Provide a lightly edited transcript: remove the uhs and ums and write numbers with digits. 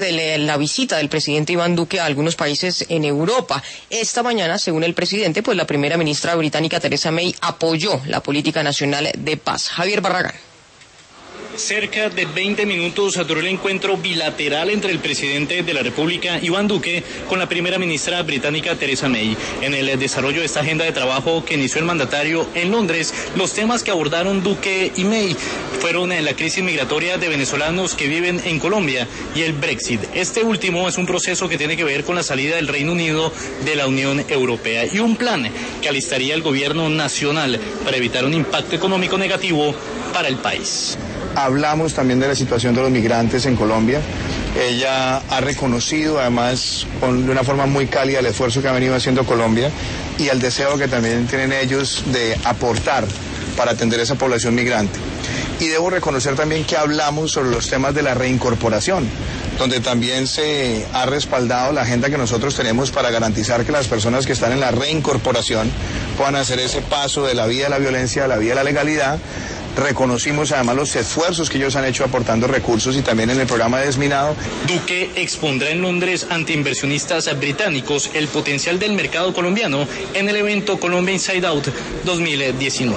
de la visita del presidente Iván Duque a algunos países en Europa. Esta mañana, según el presidente, pues la primera ministra británica Theresa May apoyó la política nacional de paz. Javier Barragán. Cerca de 20 minutos duró el encuentro bilateral entre el presidente de la República, Iván Duque, con la primera ministra británica Theresa May. En el desarrollo de esta agenda de trabajo que inició el mandatario en Londres, los temas que abordaron Duque y May fueron la crisis migratoria de venezolanos que viven en Colombia y el Brexit. Este último es un proceso que tiene que ver con la salida del Reino Unido de la Unión Europea y un plan que alistaría el gobierno nacional para evitar un impacto económico negativo para el país. Hablamos también de la situación de los migrantes en Colombia. Ella ha reconocido además de una forma muy cálida el esfuerzo que ha venido haciendo Colombia y el deseo que también tienen ellos de aportar para atender a esa población migrante. Y debo reconocer también que hablamos sobre los temas de la reincorporación, donde también se ha respaldado la agenda que nosotros tenemos para garantizar que las personas que están en la reincorporación puedan hacer ese paso de la vida de la violencia a la vida de la legalidad. Reconocimos además los esfuerzos que ellos han hecho aportando recursos y también en el programa de desminado. Duque expondrá en Londres ante inversionistas británicos el potencial del mercado colombiano en el evento Colombia Inside Out 2019.